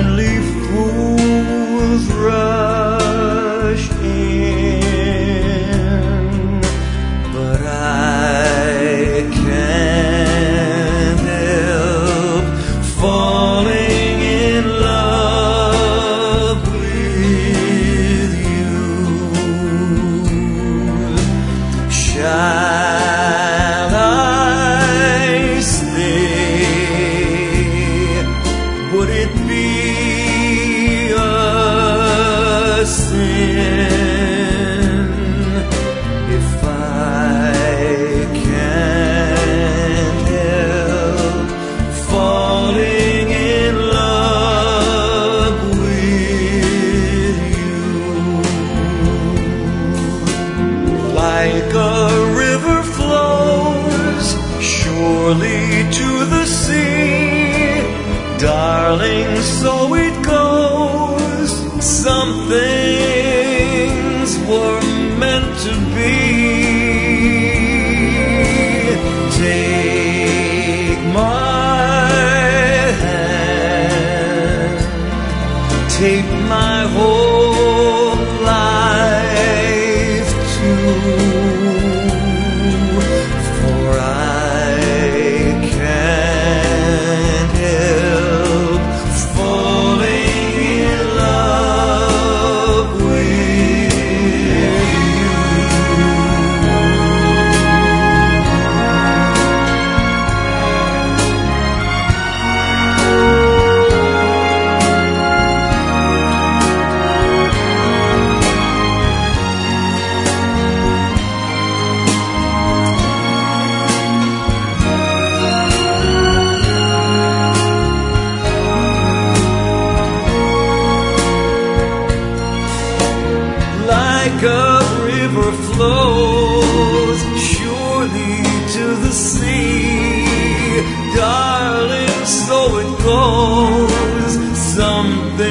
only fools rush in, but I can't help falling in love with you. Shall I stay? Would it be a sin if I can't help falling in love with you? Like a river flows surely to the sea, darling, so it goes. Some things were meant to be. Take my hand, take my whole life too, for I can't help falling in love with you. Like a river flows surely to the sea, darling, so it goes. Something